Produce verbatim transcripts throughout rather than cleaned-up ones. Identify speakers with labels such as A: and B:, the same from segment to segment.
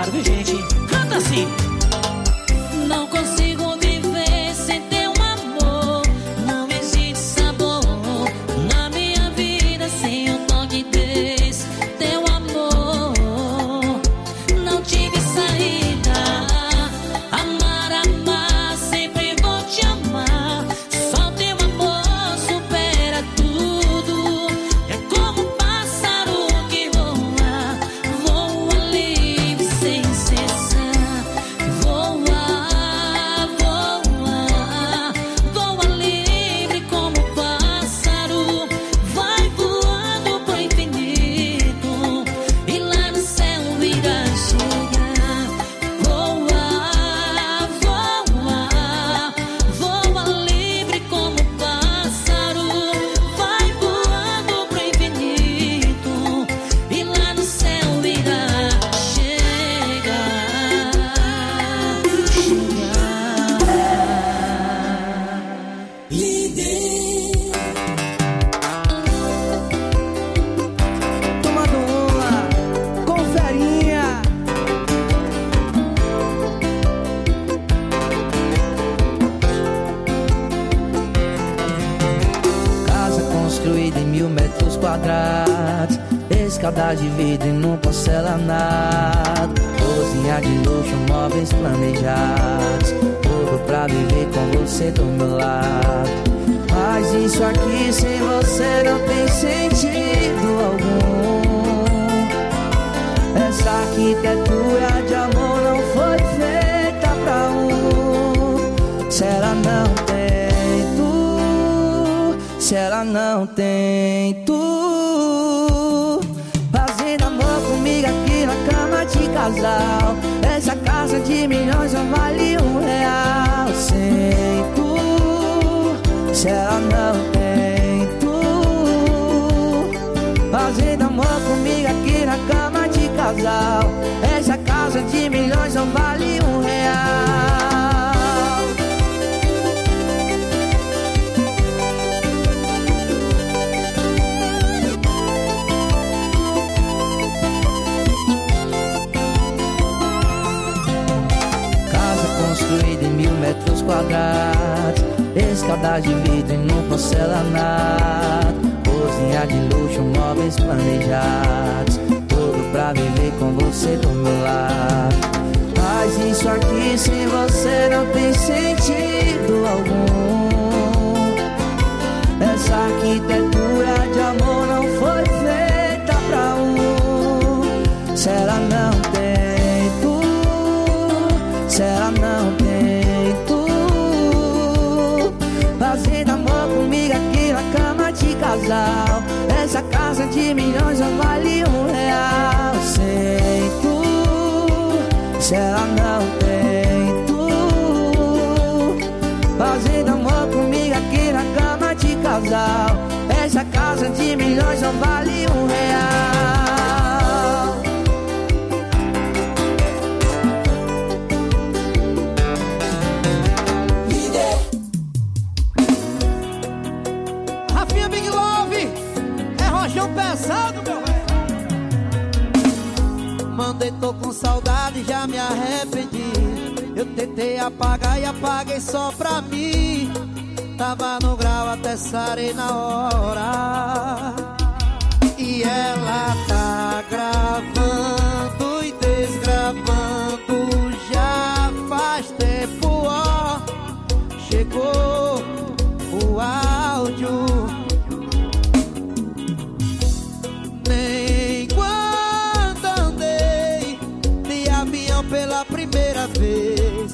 A: caro, viu, gente? Canta assim.
B: Não consigo viver sem teu amor. Não existe sabor na minha vida sem o toque desse teu amor. Não tive saída. Amar, amar, sempre vou te amar. Só teu amor supera tudo. É como um pássaro que voa, voa livre sem cessar. Voa, voa, voa livre como um pássaro. Vai voando pro infinito e lá no céu irá chegar. Voa, voa, voa livre como um pássaro. Vai voando pro infinito e lá no céu irá chegar.
C: Tomando uma conferinha. Casa construída em mil metros quadrados, escada de vidro e num porcelanato, cozinha de luxo, móveis planejados, tudo pra viver com você do meu lado. Mas isso aqui sem você não tem sentido algum. Essa arquitetura de amor não foi feita pra um. Se ela não tem tu, se ela não tem tu, fazendo amor comigo aqui na cama de casal. Essa casa de milhões não vale um real sem tu. Se ela não tem tu, fazendo amor comigo aqui na cama de casal. Essa casa de milhões não vale um real. Casa construída em mil metros quadrados, escada de vidro e num porcelanato, cozinha de luxo, móveis planejados, tudo pra viver com você do meu lado. Mas isso aqui sem você não tem sentido algum. Essa arquitetura de amor não foi feita pra um. Se ela não tem tu, se ela não tem tu, fazendo amor comigo aqui na cama de casal. Essa casa de milhões não vale um real sem tu. Se ela não tem tu, fazendo amor comigo aqui na cama de casal. Essa casa de milhões não vale um real.
D: Rafinha Big Love, é rojão pesado, meu velho. Mandei, tô com saudade, já me arrependi. Eu tentei apagar e apaguei só pra mim. Tava no grau, até sarei na hora. E ela tá gravando e desgravando já faz tempo, ó. Chegou o áudio. Nem quando andei de avião pela primeira vez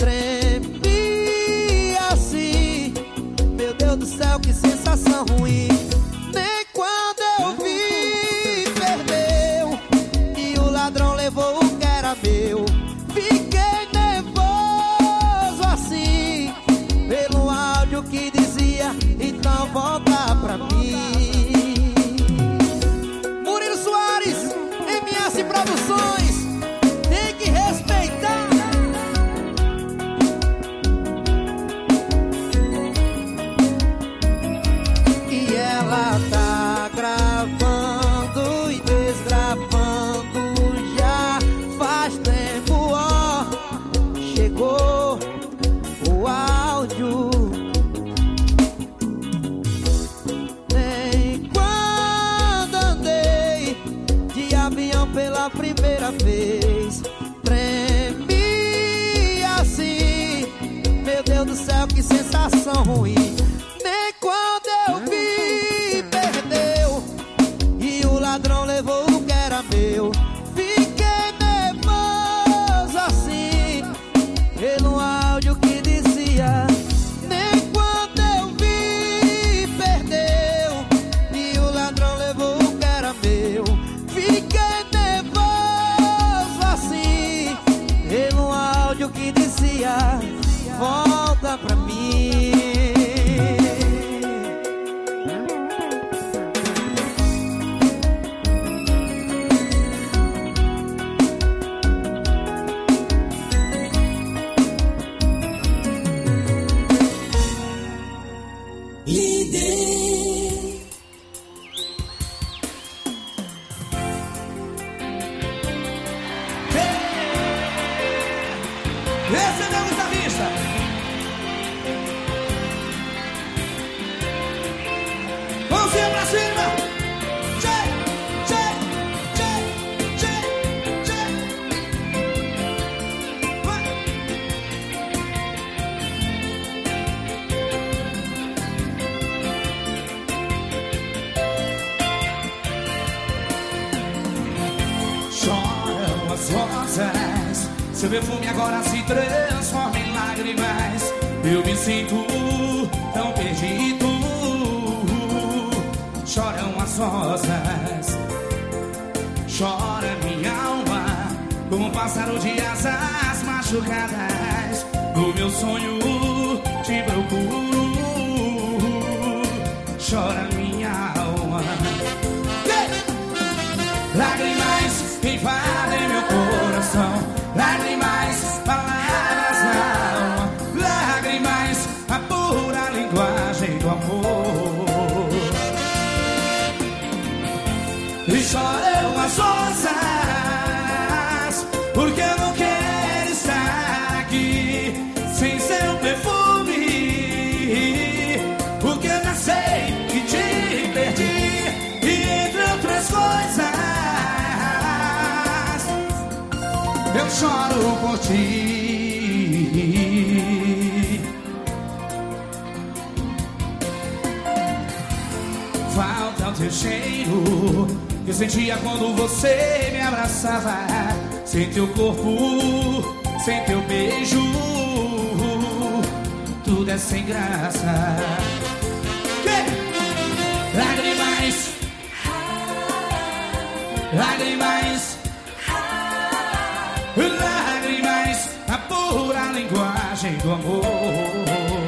D: tremi assim. Meu Deus do céu, que sensação ruim. Nem quando eu vi, perdeu e o ladrão levou o que era meu. Fiquei nervoso assim pelo áudio que dizia: então volta pra mim. Murilo Soares, M S Produções, tem que respeitar. E ela escute o que dizia. Volta pra mim.
A: Esse é meu guitarrista. Mãozinha pra cima. Tchê, tchê, tchê, tchê, tchê. Vai. Choram as rosas, seu perfume agora se transforma em lágrimas. Eu me sinto tão perdido. Choram as rosas, chora minha alma, como um pássaro de asas machucadas. No meu sonho te procuro. Chora minha alma. Lágrimas invadem meu coração. Lágrimas, palavras na alma. Lágrimas, a pura linguagem do amor. E choram as rosas, porque eu não quero estar aqui sem seu perfume. Porque eu já sei que te perdi, e entre outras coisas eu choro por ti. Falta o teu cheiro que eu sentia quando você me abraçava. Sem teu corpo, sem teu beijo, tudo é sem graça. Que? Lágrimas, lágrimas, lágrimas, a pura linguagem do amor.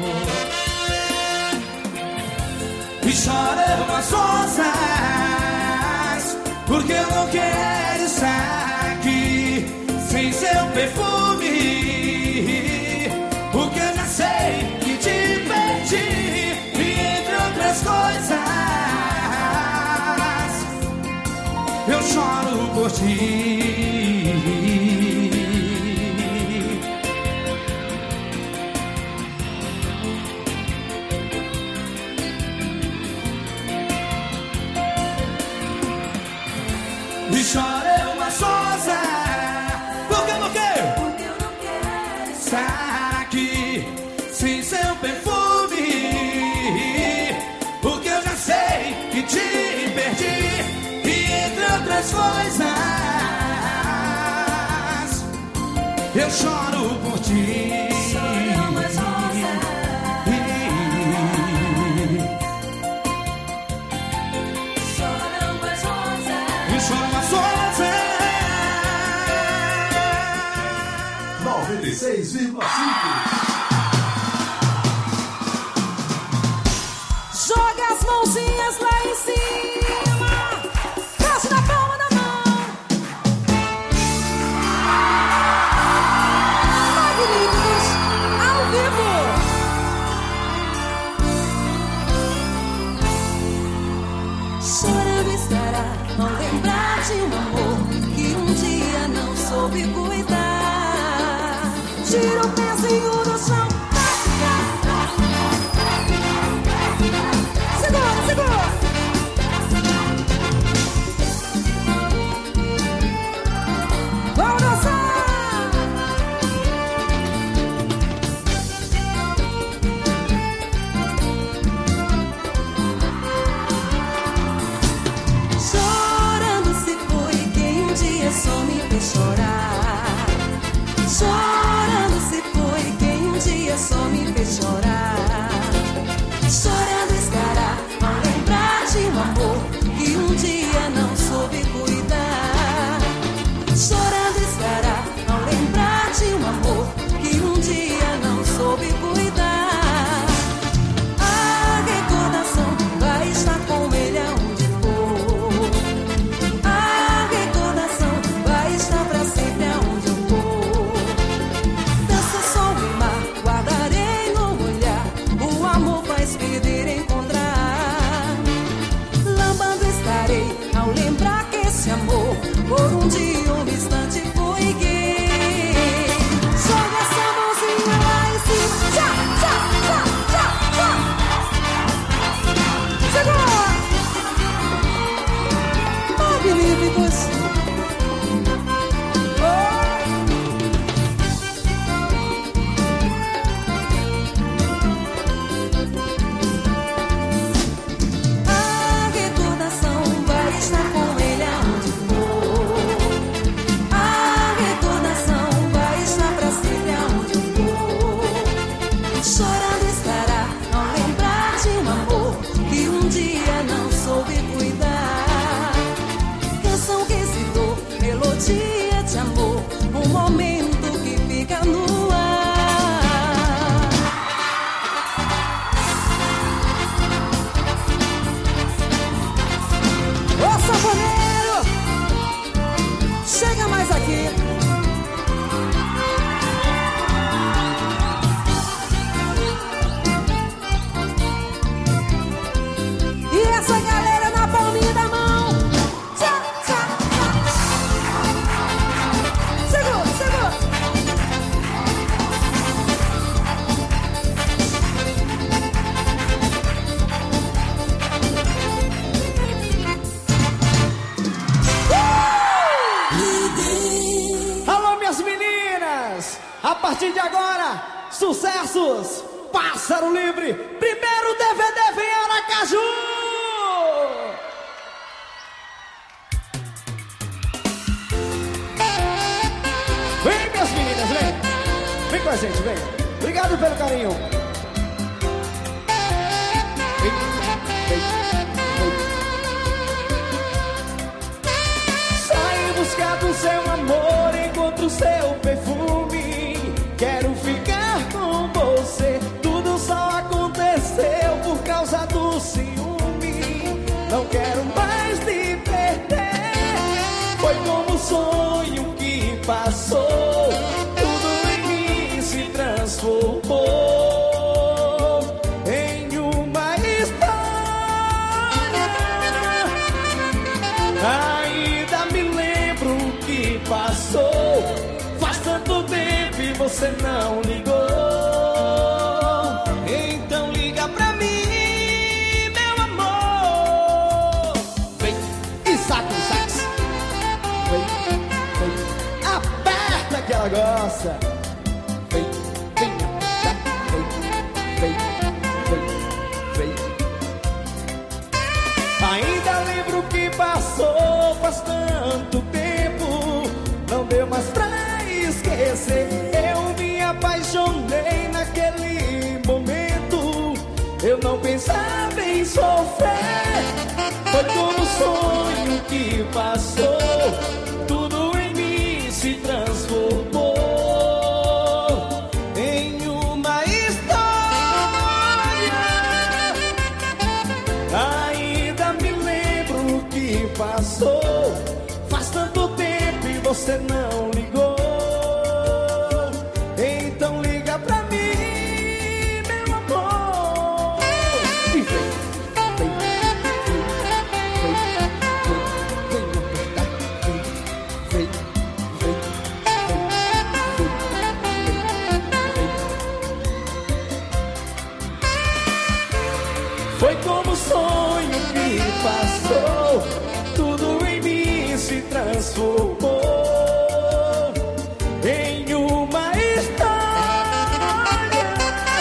A: E choram as rosas, porque eu não quero estar aqui sem seu perfume. Porque eu já sei que te perdi, e entre outras coisas eu choro por ti. E choram as rosas, porque eu não quero, porque eu não quero estar aqui sem seu perfume. Porque eu já sei que te perdi, e entre outras coisas eu choro por ti. Choram as rosas, choram as rosas, e choram as rosas.
E: noventa e seis vírgula cinco.
B: Joga as mãozinhas lá em cima, bate na palma da mão. Magníficos ao vivo. Chorando estará ao lembrar de um amor que um dia não soube cuidar. Tira o pezinho do chão. Segura, segura.
D: meninas, a partir de agora, sucessos, Pássaro Livre, primeiro D V D vem Aracaju! Vem, minhas meninas, vem! Vem com a gente, vem! Obrigado pelo carinho! Vem, vem, vem. Sai em busca do seu amor, encontro o seu perfume. Quero ficar com você, tudo só aconteceu por causa do ciúme. Não quero mais te perder, foi como um sonho que passou. Tudo em mim se transformou em uma história. Ainda me lembro o que passou. Faz tanto tempo e você não ligou. Então liga pra mim, meu amor. Vem e saca o sax. Vem, vem, aperta que ela gosta. Vem, vem, vem, vem, vem, vem. Ainda lembro o que passou. Faz tanto tempo, não deu mais pra esquecer. Eu me apaixonei naquele momento. Eu não pensava em sofrer. Foi como um sonho que passou. Tudo em mim se transformou em uma história. Ainda me lembro o que passou. Faz tanto tempo e você não ligou. Então liga pra mim, meu amor. E vem, vem, vem, vem, vem, vem, vem, vem, vem, vem. Foi como um sonho que passou. Tudo em mim se transformou em uma história.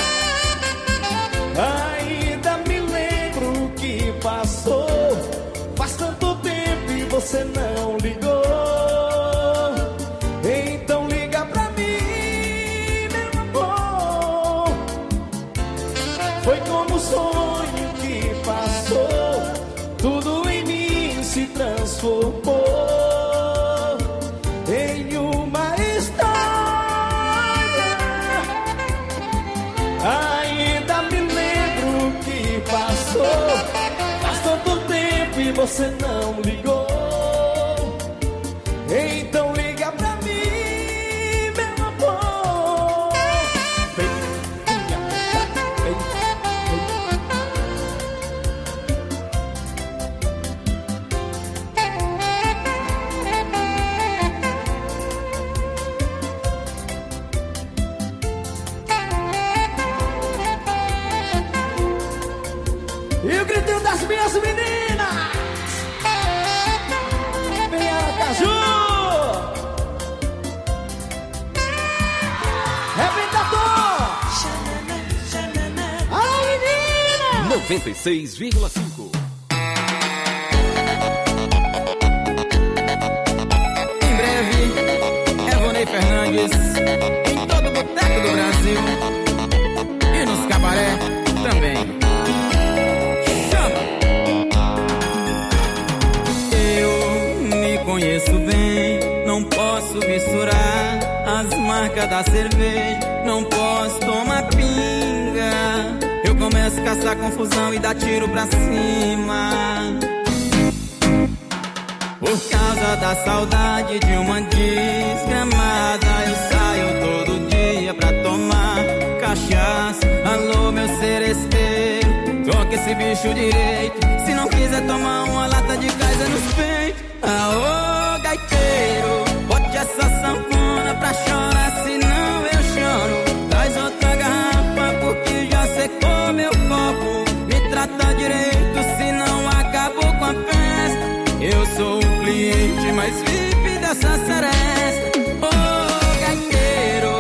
D: Ainda me lembro o que passou. Faz tanto tempo e você não ligou. Então liga pra mim, meu amor. Foi como um sonho que passou. Tudo em mim se transformou em uma história. Ainda me lembro o que passou. Faz tanto tempo e você não ligou. Então liga pra mim, meu amor. Vem, minha mulher, vem, vem. E o gritinho das minhas meninas. Vem Aracaju. Rebentador. Alô, menina.
F: noventa e seis vírgula cinco.
G: Em breve, Evonei Fernandes em todo o boteco do Brasil e nos cabaré também. Conheço bem, não posso misturar as marcas da cerveja, não posso tomar pinga. Eu começo a caçar confusão e dar tiro pra cima. Por causa da saudade de uma desgramada, eu saio todo dia pra tomar cachaça. Alô, meu seresteiro, toca esse bicho direito. Se não quiser tomar uma lata de Kaiser nos peitos. Aô, gaiteiro, bote essa sanfona pra chorar, senão eu choro. Traz outra garrafa porque já secou meu copo. Me trata direito, senão acabou com a festa. Eu sou o cliente mais V I P dessa seresta. Ô, gaiteiro,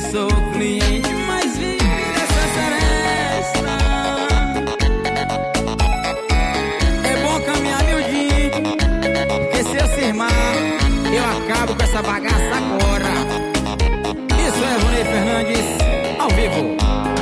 G: sou o cliente mais V I P dessa seresta. É bom caminhar miudinho, porque se eu firmar, eu acabo com essa bagaça agora. Isso é Ronei Fernandes, ao vivo.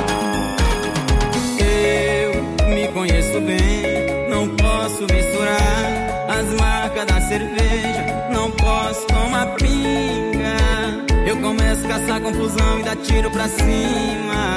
G: Eu me conheço bem, não posso misturar as marcas da cerveja, não posso tomar pinga. Eu começo a caçar confusão e dar tiro pra cima.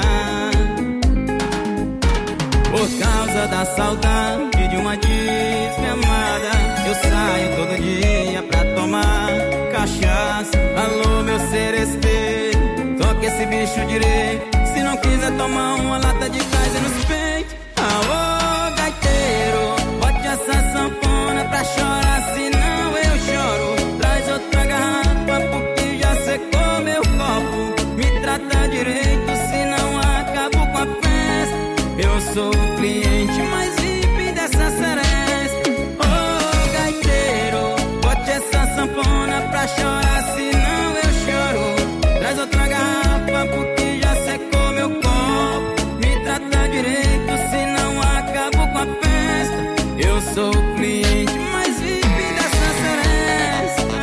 G: Por causa da saudade de uma desgramada, eu saio todo dia pra tomar cachaça. Alô, meu seresteiro, toca esse bicho direito. Se não quiser tomar uma lata de gás é nos peitos. Aô, gaiteiro, bote essa sanfona pra chorar, senão eu choro. Traz outra garrafa porque já secou meu copo. Me trata direito, senão acabo com a festa. Eu sou o cliente mais V I P dessa seresta. Ô, gaiteiro, bote essa sanfona pra chorar, senão eu choro. Traz outra garrafa porque já secou meu copo. Me trata direito, senão acabo com a festa. Eu sou o cliente mais V I P dessa seresta.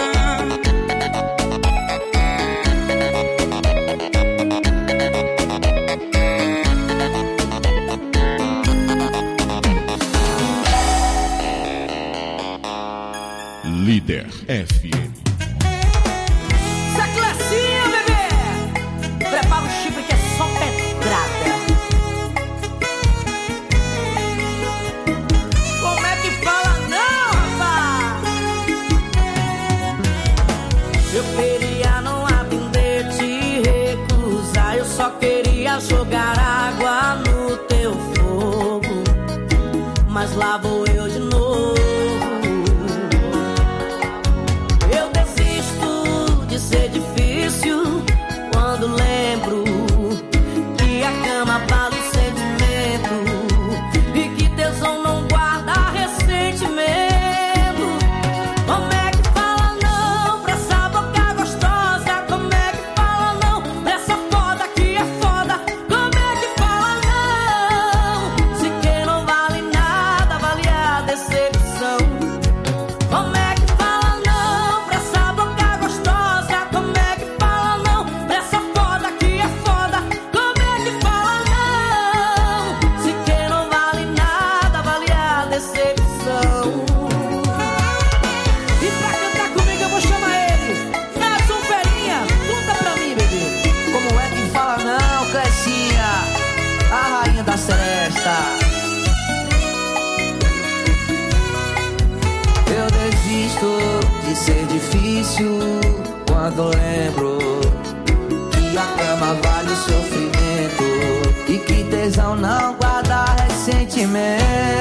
E: Líder F M.
H: Saclacinha, bebê! Prepara o chifre que é só pedrada. Como é que fala não, rapaz? Eu queria não aprender a te recusar. Eu só queria jogar água no teu fogo, mas lá vou eu de novo. Eu desisto de ser difícil quando lembro que a cama vale o sentimento e que tesão não guarda ressentimento. Como é que fala não pra essa boca gostosa? Como é que fala não pra essa foda que é foda? Como é que fala não se quem não vale nada vale a decepção? Como é que fala não pra essa boca gostosa? Como é que fala não pra essa foda que é foda? Como é que fala não se quem não vale nada vale a decepção? E pra cantar comigo eu vou chamar ele, Nelson Ferinha. Conta pra mim, bebê.
C: Como é que fala não, Clecinha, a rainha da seresta? Eu desisto de ser difícil quando lembro que a cama vale o sofrimento e que tesão não guarda ressentimento.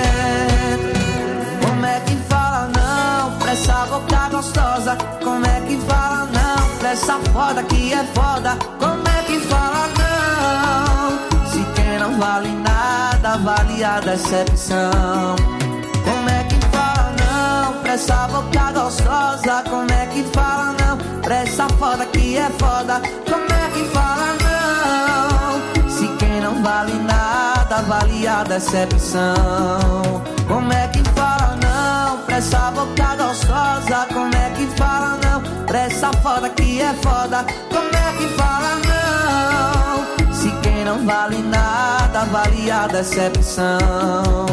C: Como é que fala não pra essa boca gostosa? Como é que fala não pra essa foda que é foda? Como é que fala não se quem não vale nada vale a decepção? Como é que fala não pra essa boca gostosa? Como é que fala não pra essa foda que é foda? Como é que fala não se quem não vale nada vale a decepção? Como é que fala não pra essa boca gostosa? Como é que fala não pra essa foda que é foda? Como é que fala não se quem não vale nada vale a decepção?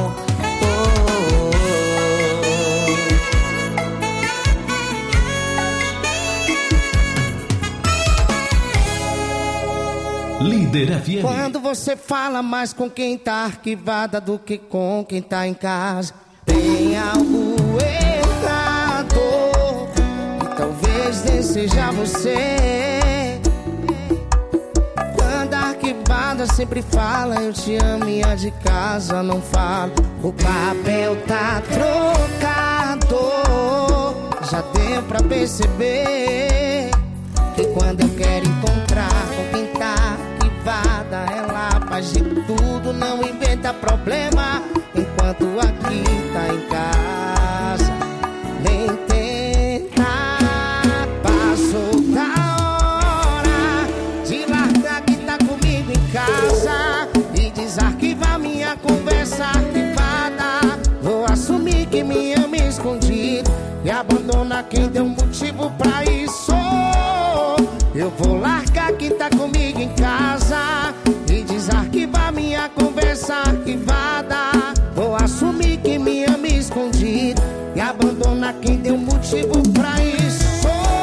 E: Líder F M.
A: Quando você fala mais com quem tá arquivada do que com quem tá em casa, tem algo errado, e talvez nem seja você. Quando a arquivada sempre fala eu te amo e a de casa não fala, o papel tá trocado. Já deu pra perceber que quando eu quero encontrar com quem tá arquivada, ela faz de tudo, não inventa problema, enquanto aqui tá em casa, nem tenta. Passou da hora de Eu vou largar quem tá comigo em casa e desarquivar minha conversa arquivada. Vou assumir que me ama escondido e abandonar quem deu motivo pra isso.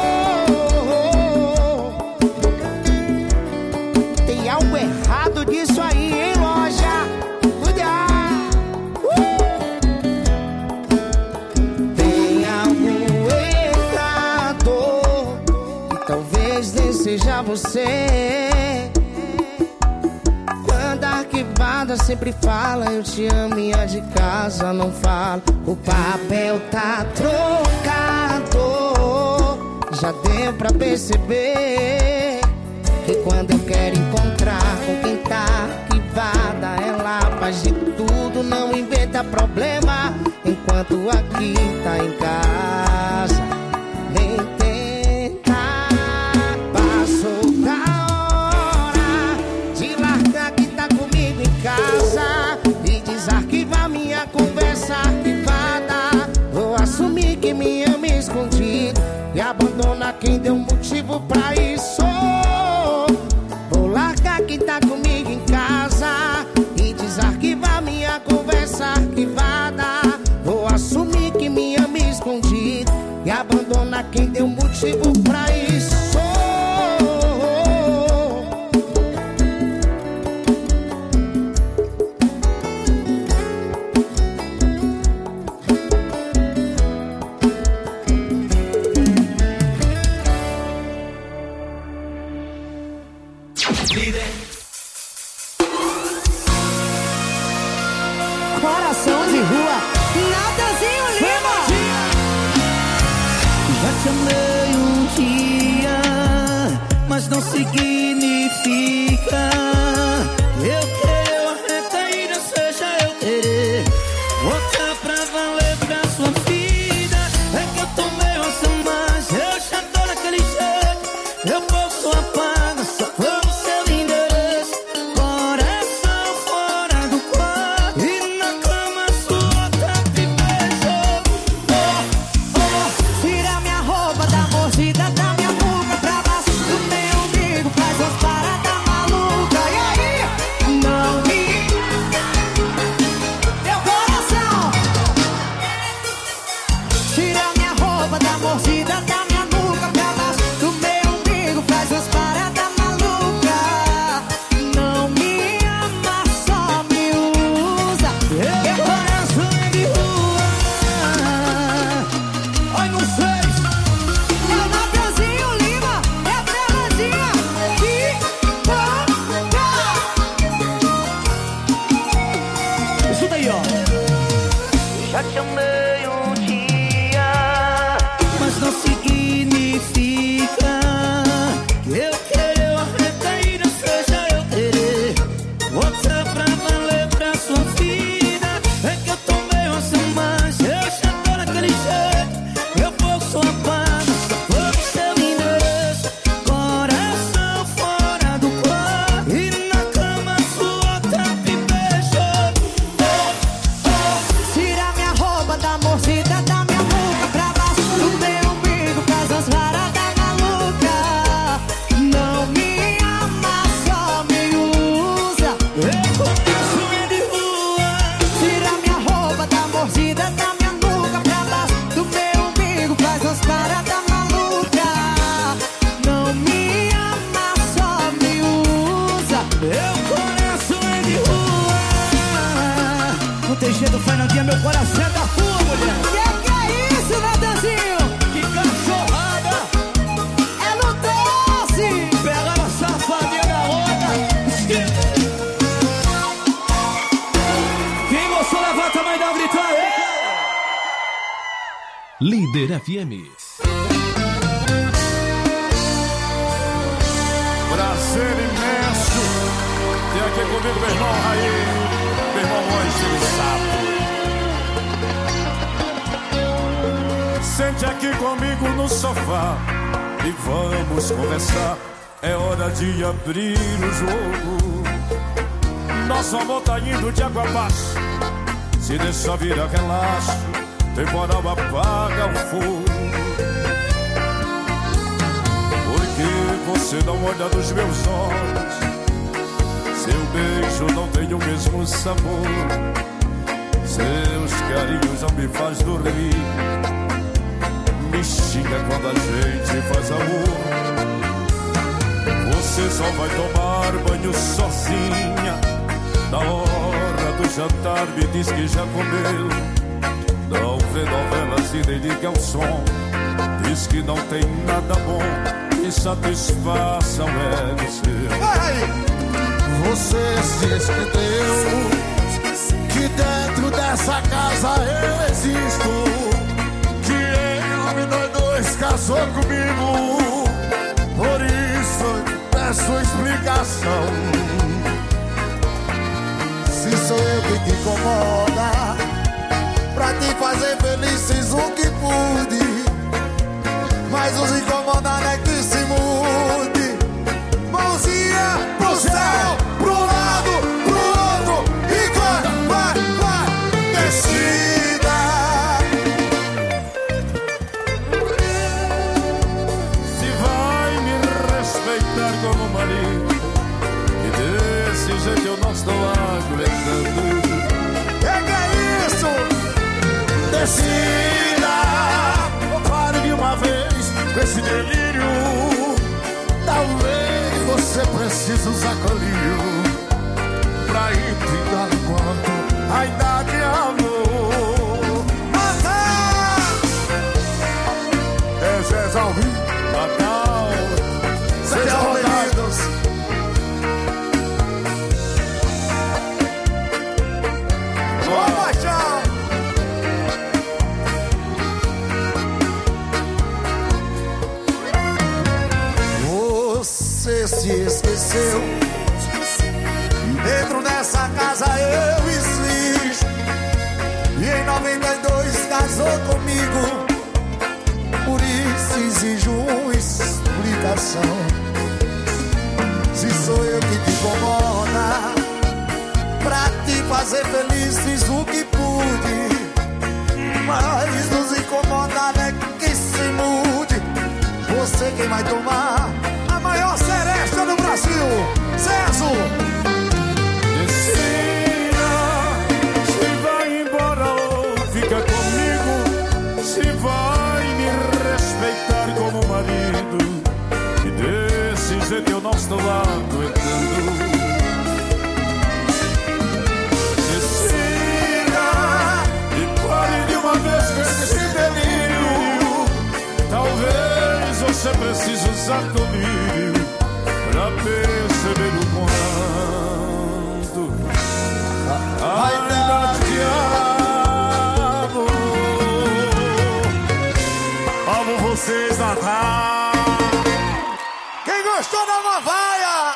A: Tem algo errado disso aí, hein, loja? Cuidado! uh! Tem algo errado e talvez nem seja você. Quando a arquivada sempre fala eu te amo e a de casa não fala. O papel tá trocado. Já deu pra perceber que quando eu quero encontrar com quem tá arquivada, ela faz de tudo, não inventa problema. Enquanto aqui tá em casa, nem tenta. Passou da hora de largar quem tá comigo em casa e desarquivar minha conversa arquivada. Vou assumir que me ama escondido e abandonar quem deu motivo pra isso. Vou largar quem tá comigo em casa e desarquivar minha conversa arquivada. Vou assumir que me ama escondido e abandonar quem deu motivo pra isso.
D: Coração de rua, Natanzinho Lima.
C: Já te amei um dia, mas não significa eu querer ou arrecair, não seja eu querer voltar pra valer pra sua vida. É que eu tomei uma mais, eu já tô naquele jeito. Eu posso apagar só por o seu endereço. Coração fora do quarto e na cama sua tá me beijou. Oh, oh,
D: Tira minha roupa da mordida da minha boca pra baixo do meu umbigo, faz umas paradas malucas. E aí? Não me... Meu coração. Tira minha roupa da mordida da minha boca pra baixo do meu umbigo, faz umas paradas malucas. Não me ama, só me usa.
C: meu coração é de rua. Ai, não sei.
D: É o Natanzinho Lima, é a Fernandinha que toca.
C: Escuta aí, ó. Já te amei um dia, mas não significa que eu querer ou arrecair, não seja eu querer voltar pra valer pra sua vida. É que eu tomei uma mais, eu já tô naquele jeito. Eu posso apagar só por o seu endereço. Coração fora do quarto e na cama sua tá me beijou. Oh, oh.
D: Tira minha roupa da mordida da minha boca pra baixo do meu umbigo, faz umas paradas malucas. Não me ama, só me usa.
C: Meu coração é de rua.
D: Tira minha roupa da mordida da minha boca pra baixo do meu umbigo, faz umas paradas malucas. Não me ama, só me usa.
C: Meu coração é de rua. Não tem jeito, Fernandinha, meu coração é da rua, mulher.
D: Que que é isso, Natanzinho?
C: Que cachorrada.
D: É no doce.
C: Pegaram a safadinha da onda. Quem gostou, levanta a mãe e dá um grito aí.
F: Líder F M.
E: Prazer imenso ter aqui comigo meu irmão Raí, meu irmão Monstro de Sapo. Sente aqui comigo no sofá e vamos conversar. É hora de abrir o jogo. Nosso amor tá indo de água abaixo. Se deixar virar relaxo, temporal apaga o fogo. você não olha nos meus olhos, seu beijo não tem o mesmo sabor, seus carinhos não me faz dormir, me xinga quando a gente faz amor. Você só vai tomar banho sozinha, na hora do jantar me diz que já comeu, não vê novelas e nem liga o som, diz que não tem nada bom que satisfaça o ego seu.
I: Você se esqueceu que dentro dessa casa eu existo, que em nome nós dois casou comigo, por isso eu te peço explicação. Se sou eu que te incomoda, pra te fazer feliz fiz o que pude, mas os incomodar é que se mude. Mãozinha pro céu, pro lado, pro outro, e vai, vai, vai, decida.
E: Se vai me respeitar como marido, e desse jeito eu não estou aguentando.
I: É que é isso? Decida, pare de uma vez com esse delírio. Talvez você precise usar colírio pra intrigar enquanto ainda te amor. Matar é Zé Alvim, Natal, sejam bem-vindos. Boa paixão. Você se esqueceu, dentro dessa casa eu existo, e em noventa e dois casou comigo, por isso exijo uma explicação. Se sou eu que te incomoda, pra te fazer feliz fiz o que pude, mas nos incomodar é que se mude. Você quem vai tomar a maior seresta do Brasil, César.
E: Decida, se vai embora ou fica comigo, se vai me respeitar como marido, e desse jeito eu não estou aguentando. Decida, e pare de uma vez com esse delírio, talvez você precise usar colírio pra perceber o quanto ainda te amo.
I: Amo vocês, Natal. Quem gostou da uma vaia?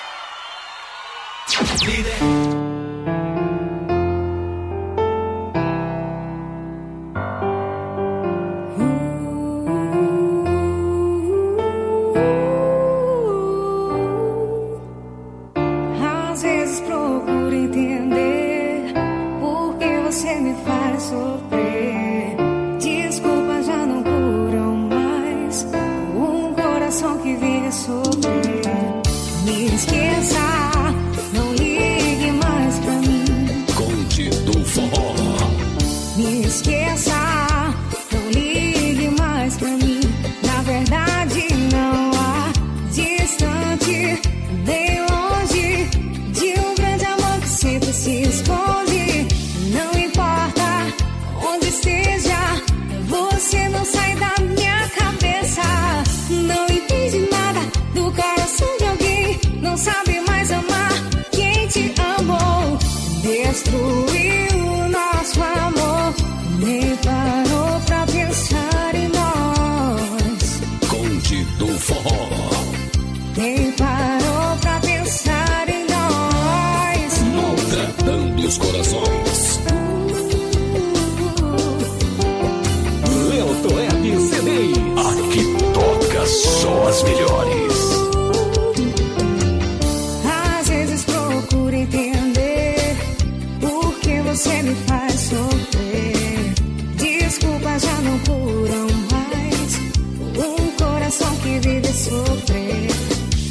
J: Às vezes procuro entender por que você me faz sofrer. Desculpas já não curam mais um coração que vive sofrer. Me esqueça, não ligue mais pra mim.
F: Conte do Forró.
J: Me esqueça, não ligue mais pra mim. Na verdade não há distante nem longe de um grande amor que sempre se esconde. Não importa onde esteja, você não sai da minha cabeça. Não entende nada do coração de alguém, não sabe mais amar quem te amou. Destruiu nosso amor, nem parou pra pensar em nós.
F: Conte do Forró.
J: Nem parou pra pensar em nós.
F: Maltratando os corações. Leo Toeb C D. Aqui toca só as melhores.
J: Às vezes procuro entender por que você me faz sofrer. Desculpas já não curam mais um coração que vive sofrer.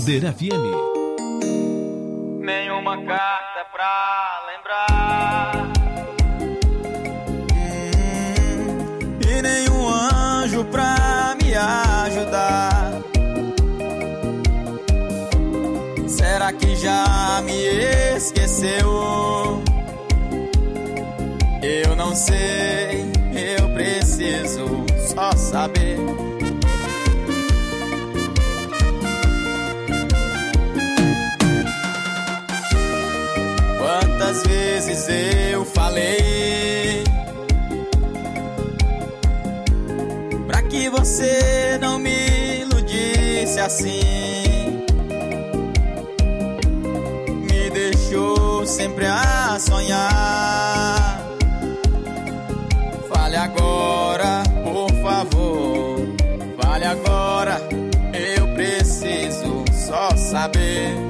F: Líder F M.
G: Nenhuma carta pra lembrar, hum, e nenhum anjo pra me ajudar. Será que já me esqueceu? Eu não sei, eu preciso só saber. Quantas vezes eu falei pra que você não me iludisse assim, me deixou sempre a sonhar. Fale agora, por favor, fale agora, eu preciso só saber.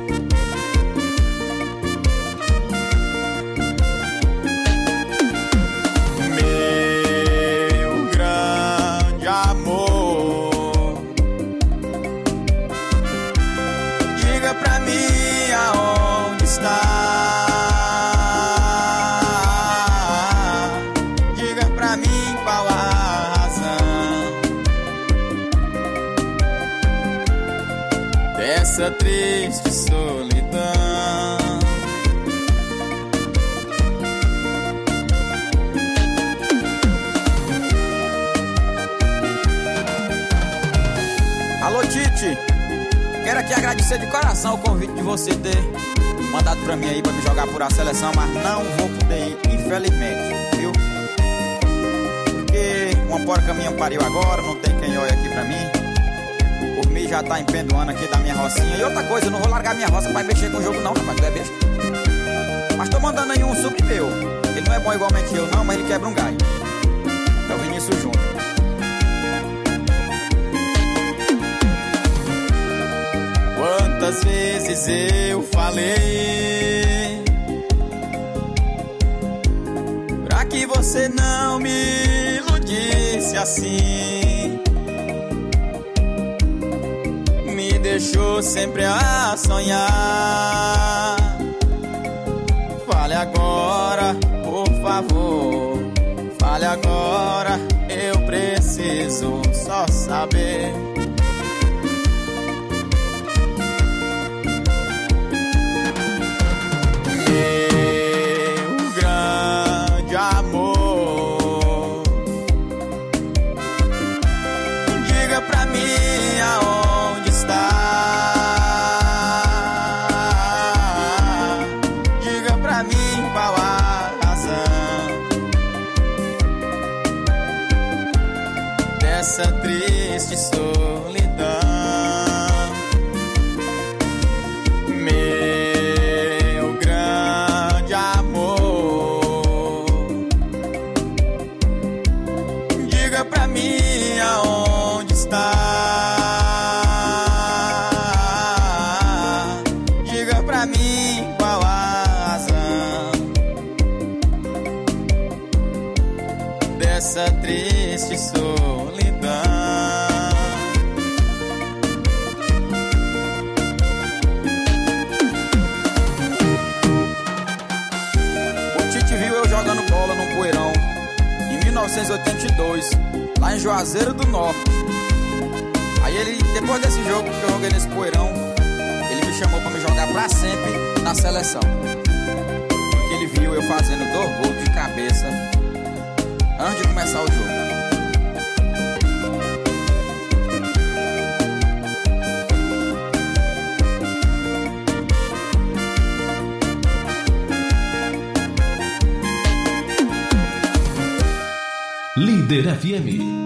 G: Essa triste solidão. Alô, Tite, quero aqui agradecer de coração o convite de você ter mandado pra mim aí pra me jogar por a seleção, mas não vou poder ir, infelizmente, viu? Porque uma porca minha pariu agora, não tem quem olhe aqui pra mim. Por mim já tá empendoando aqui da minha rocinha. E outra coisa, eu não vou largar minha roça pra mexer com o jogo não, rapaz, tu é besta. Mas tô mandando aí um sub meu. Ele não é bom igualmente eu não, mas ele quebra um galho. É o Vinícius Júnior. Quantas vezes eu falei pra que você não me iludisse assim, me deixou sempre a sonhar. Fale agora, por favor, fale agora, eu preciso só saber. Meu grande amor, diga pra mim aonde está. Diga pra mim qual a razão dessa triste solidão. Essa triste solidão. O Tite viu eu jogando bola num poeirão em mil novecentos e oitenta e dois, lá em Juazeiro do Norte. Aí ele, depois desse jogo que eu joguei nesse poeirão, ele me chamou pra me jogar pra sempre na seleção. Porque ele viu eu fazendo dois gols de cabeça antes de começar o jogo.
F: Líder F M.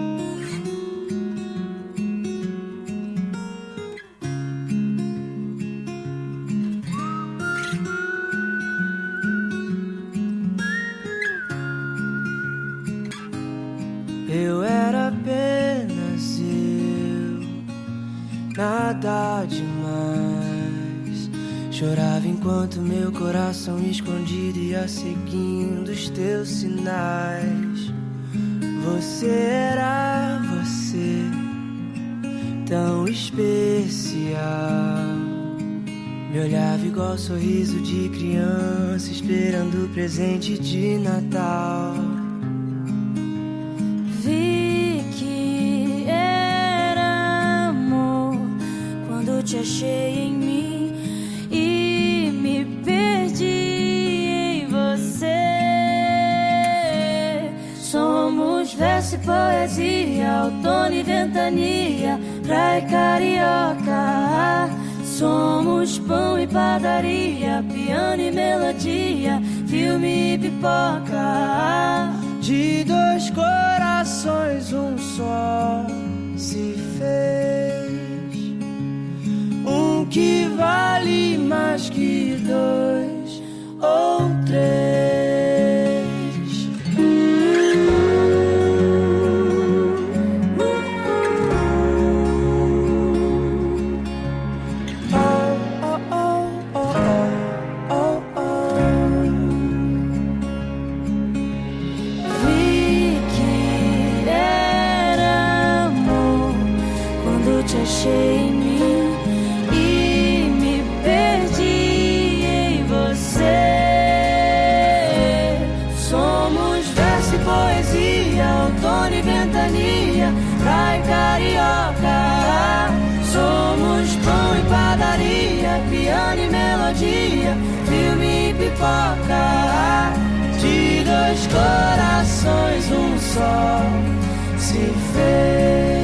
C: Eu era apenas eu, nada demais. Chorava enquanto meu coração escondido ia seguindo os teus sinais. Você era você, tão especial. Me olhava igual sorriso de criança, esperando o presente de Natal.
B: Vi que era amor quando te achei em mim e me perdi em você. Somos verso e poesia, outono e ventania, praia e carioca. Somos pão e padaria, piano e melodia, filme e pipoca.
C: De dois corações um só se fez, um que vale mais que dois ou três.
B: Achei em mim e me perdi em você. Somos verso e poesia, outono e ventania, praia e carioca. Somos pão e padaria, piano e melodia, filme e pipoca. De dois corações um só se fez,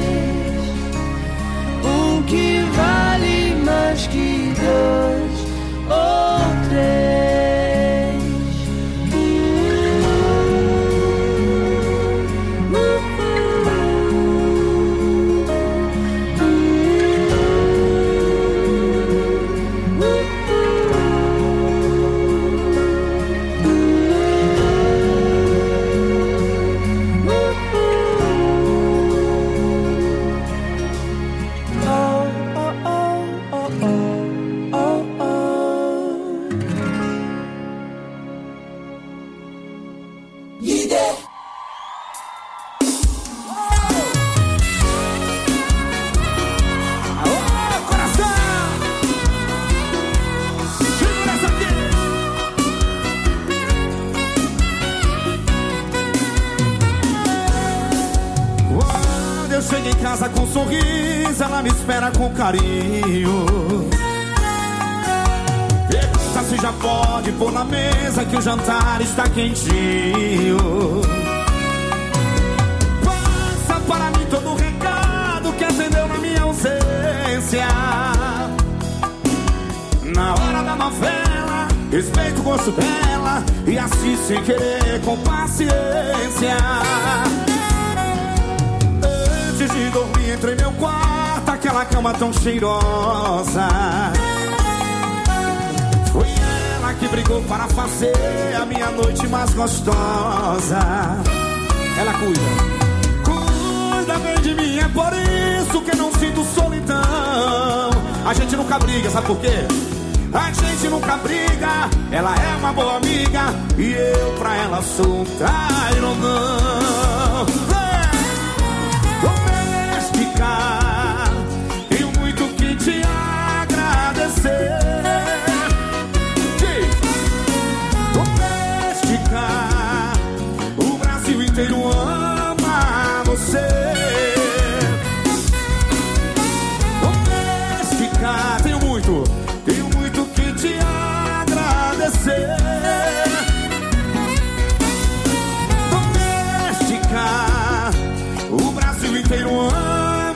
B: que vale mais que dois ou três. Uh, uh, uh, uh,
E: Com um sorriso, ela me espera com carinho. Pergunta se já pode pôr na mesa que o jantar está quentinho. Passa para mim todo o recado que acendeu na minha ausência. Na hora da novela, respeito o gosto dela e assiste sem querer, com paciência. Antes de dormir, entrei meu quarto, aquela cama tão cheirosa. Foi ela que brigou para fazer a minha noite mais gostosa. Ela cuida, cuida bem de mim, é por isso que não sinto solidão. A gente nunca briga, sabe por quê? A gente nunca briga, ela é uma boa amiga e eu pra ela sou um trairão. Tenho muito que te agradecer. Domesticar, o Brasil inteiro ama você. Domesticar, tenho muito, tenho muito que te agradecer. Domesticar, o Brasil inteiro ama.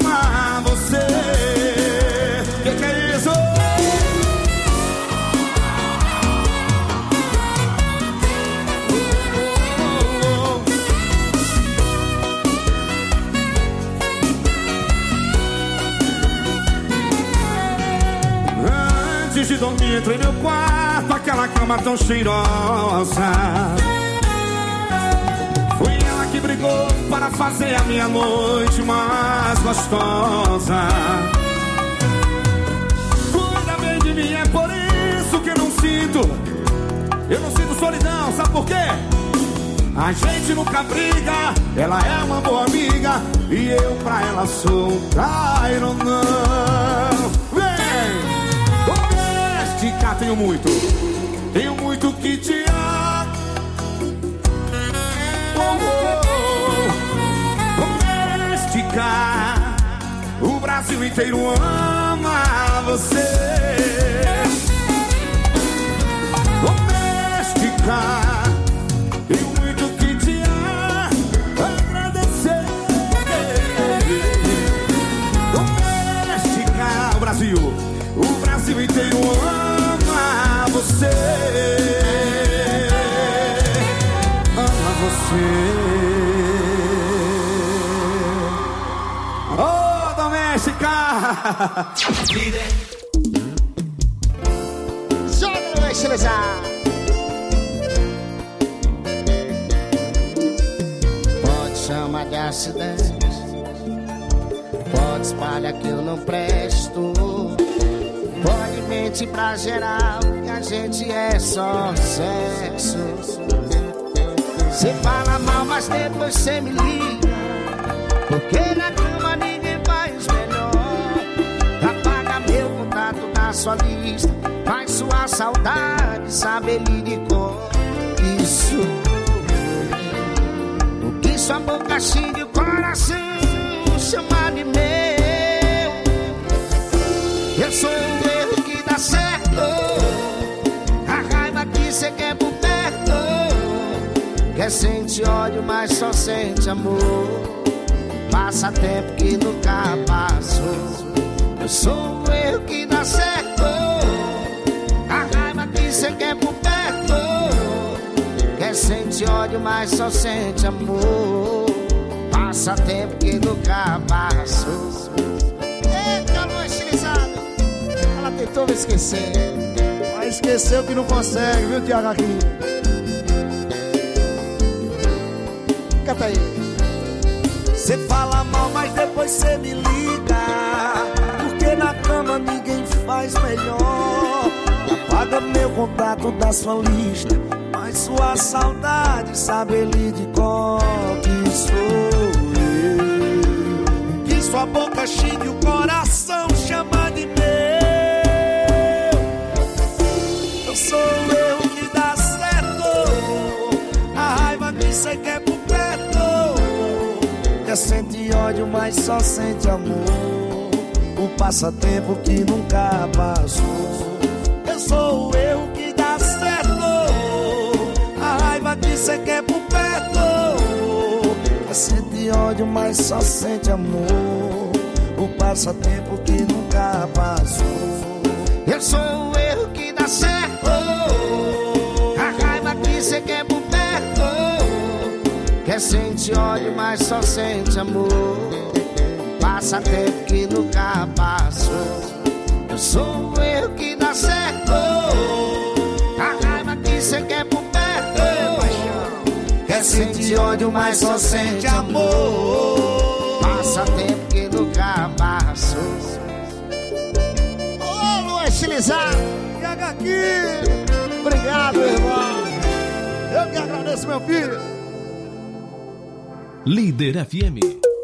E: Que que é isso? Antes de dormir, entrei no meu quarto, aquela cama tão cheirosa. Foi ela que brigou para fazer a minha noite mais gostosa. Cuida bem de mim, é por isso que eu não sinto, eu não sinto solidão, sabe por quê? A gente nunca briga, ela é uma boa amiga e eu pra ela sou um trairão. Vem, domesticar.
K: Doméstica, tenho muito. Tenho muito que te amar. Doméstica, o Brasil inteiro ama você. Doméstica, tenho muito que te agradecer. Doméstica, o Brasil, o Brasil inteiro ama você. Ama você. Oh, Doméstica! Líder.
A: Joga no estilizar. Pode chamar de acidente, pode espalhar que eu não presto, pode mentir pra geral que a gente é só sexo. Cê fala mal, mas depois cê me liga, porque na cama ninguém faz melhor. Apaga meu contato da sua lista, mas sua saudade sabe ele de cor. Isso, o que sua boca xinga o coração chama de meu. Eu sou o erro que dá certo, a raiva que cê quer por perto. Quer sente ódio, mas só sente amor. Passa tempo que nunca passou. Eu sou o erro que dá certo, a raiva que cê quer por perto. Quer sente ódio, mas só sente amor. Passa tempo que nunca passou. Eita, lua estilizada, ela tentou me esquecer,
I: mas esqueceu que não consegue, viu, Tiago aqui? Canta aí.
D: Cê fala mal, mas depois cê me liga, porque na cama ninguém faz melhor. Apaga meu contato da sua lista, mas sua saudade sabe ele de cor. Que sou eu, que sua boca xingue o coração chama de meu. Eu sou eu que dá certo, a raiva que cê quer por perto. Quer sente ódio, mas só sente amor. O passatempo que nunca passou. Eu sou o erro que dá certo, a raiva que cê quer por perto. Quer sente ódio, mas só sente amor. O passatempo que nunca passou.
A: Eu sou o erro que dá certo, a raiva que cê quer por perto. Quer sente ódio, mas só sente amor. Passa tempo que nunca passou. Eu sou o erro que dá certo, a raiva que cê quer por perto. Quer sente ódio, mas só sente amor. Passa tempo que nunca passou. Ô, lua estilizada,
I: Pega aqui. Obrigado, irmão. Eu que agradeço, meu filho.
F: Líder F M.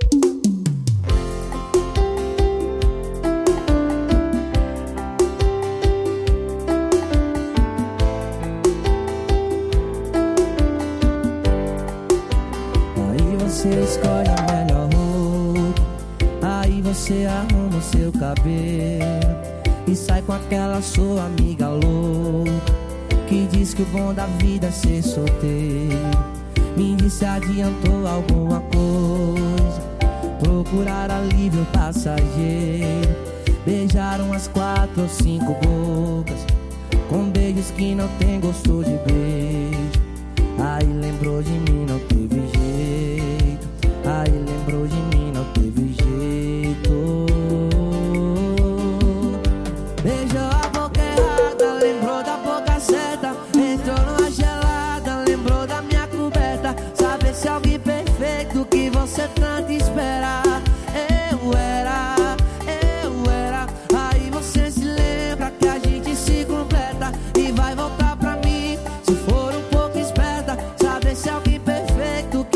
C: Aí você escolhe a melhor roupa, aí você arruma o seu cabelo e sai com aquela sua amiga louca que diz que o bom da vida é ser solteiro. Me disse adiantou alguma coisa, procurar alívio passageiro. Beijaram umas quatro ou cinco bocas, com beijos que não tem gosto de beijo. Aí lembrou de mim, não teve jeito. Aí lembrou de mim, não teve jeito. Beijou a boca errada, lembrou da boca certa. Entrou numa gelada, lembrou da minha coberta. Saber se alguém perfeito que você tanto espera. Eu era, eu era. Aí você se lembra que a gente se completa e vai voltar pra mim se for um pouco esperta. Saber se alguém perfeito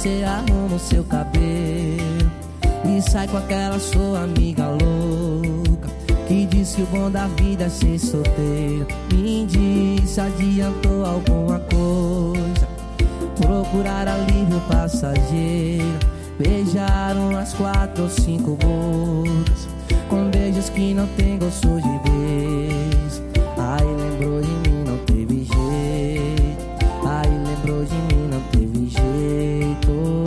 C: você arruma o seu cabelo e sai com aquela sua amiga louca que diz que o bom da vida é ser solteiro. Me diz, adiantou alguma coisa? Procurar alívio passageiro. Beijaram as quatro ou cinco bocas com beijos que não tem gosto de beijo. Aí lembrou de mim, não teve jeito. Aí lembrou de mim, não teve jeito.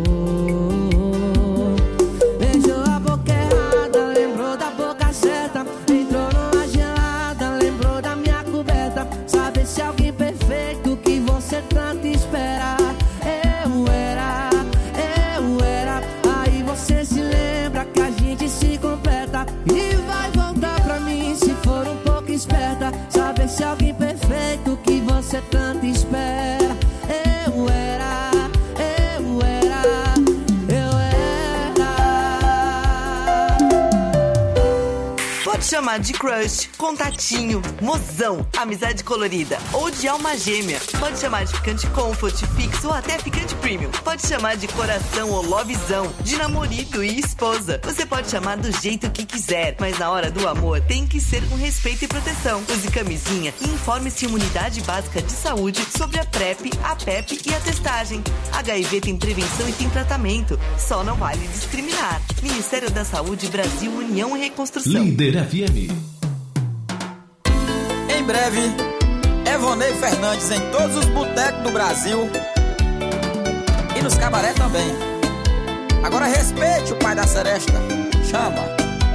C: Beijou a boca errada, lembrou da boca certa. Entrou numa gelada, lembrou da minha coberta. Sabe se alguém perfeito que você tanto espera. Eu era, eu era. Aí você se lembra que a gente se completa e vai voltar pra mim se for um pouco esperta. Saber se alguém perfeito que você tanto espera. Eu era, eu era, eu era.
L: Pode chamar de crush, contatinho, mozão, amizade colorida ou de alma gêmea. Pode chamar de ficante comfort, fixo ou até ficante premium. Pode chamar de coração ou lovezão, de namorado e esposa. Você pode chamar do jeito que quiser, mas na hora do amor tem que ser com respeito e proteção. Use camisinha e informe-se em Unidade Básica de Saúde sobre a PrEP, a PEP e a testagem. H I V tem prevenção e tem tratamento. Só não vale discriminar. Ministério da Saúde, Brasil, União e Reconstrução.
F: Líder F M.
G: Em breve, Evonei Fernandes em todos os botecos do Brasil e nos cabaré também. Agora respeite o pai da seresta. Chama.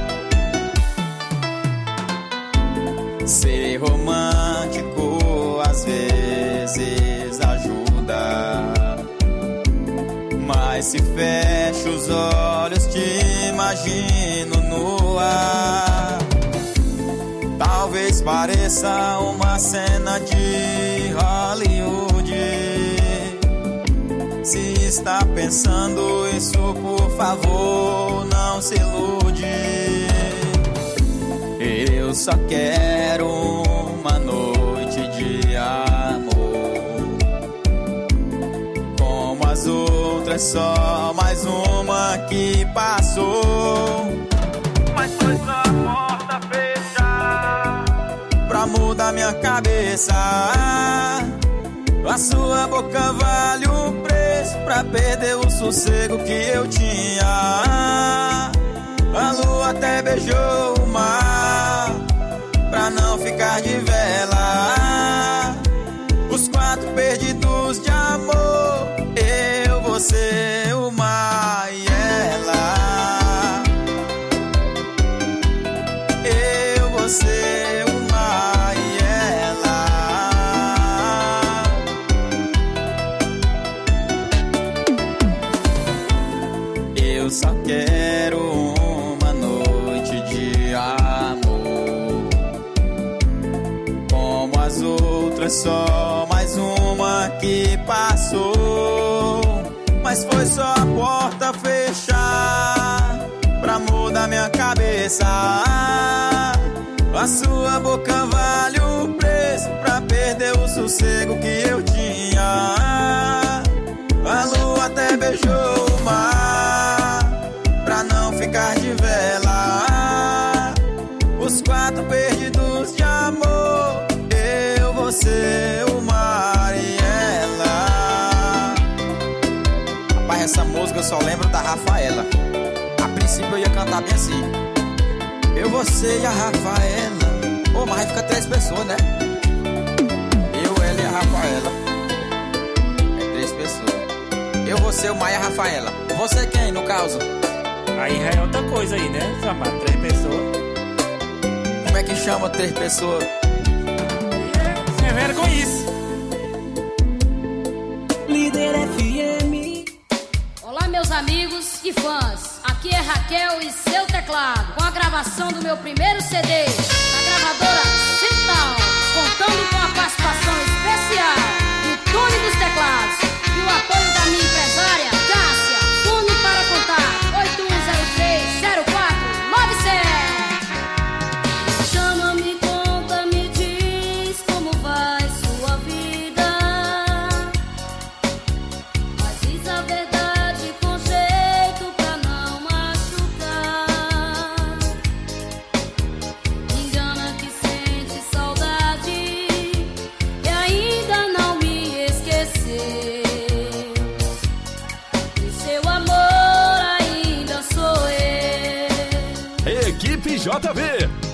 G: Ser romântico às vezes ajuda, mas se fecho os olhos te imagino no ar. Talvez pareça uma cena de Hollywood. Se está pensando isso, por favor, não se ilude. Eu só quero uma noite de amor, como as outras, só mais uma que passou. Mas foi só a porta fechar pra mudar minha cabeça. A sua boca vale o preço pra perder o sossego que eu tinha. A lua até beijou o mar pra não ficar de vela. Os quatro perdidos de amor, eu, você, o mar e ela. Eu, você, o mar e ela. Eu só quero uma noite de amor, como as outras, só mais uma que passou. Mas foi só a porta fechar pra mudar minha cabeça. A sua boca vale o preço pra perder o sossego que eu tinha. A lua até beijou o mar pra não ficar de vela. Os quatro perdidos de amor, eu, você, o mar e ela. Rapaz, essa música eu só lembro da Rafaela. A princípio eu ia cantar bem assim: eu, você e a Rafaela. Pô, mas aí fica três pessoas, né? Eu, ela e a Rafaela. É três pessoas. Eu, você, o Mar e a Rafaela. Você quem, no caso?
M: Aí já é outra coisa aí, né? Chamar três pessoas.
G: Como é que chama três pessoas?
M: É, é vergonhice.
H: Líder F M.
N: Olá, meus amigos e fãs. Aqui é Raquel e seu teclado, com a gravação do meu primeiro C D na gravadora Central, contando com a participação especial do Tony dos Teclados e o apoio da minha empresária Cássia. Tony para contar oito um zero três zero quatro nove sete. Chama-me, conta, me diz como vai sua vida, mas diz a verdade.
O: J V.